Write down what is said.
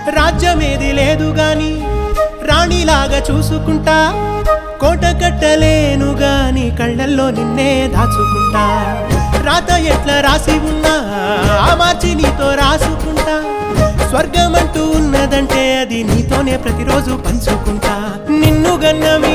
రాజ్యమేది లేదు గాని రాణిలాగా చూసుకుంటా కోట కట్టలేను గాని కళ్ళల్లో నిన్నే దాచుకుంటా రాత ఎట్లా రాసి ఉన్నా ఆ మార్చి నీతో రాసుకుంటా స్వర్గమంటూ ఉన్నదంటే అది నీతోనే ప్రతిరోజు పంచుకుంటా నిన్ను గన్న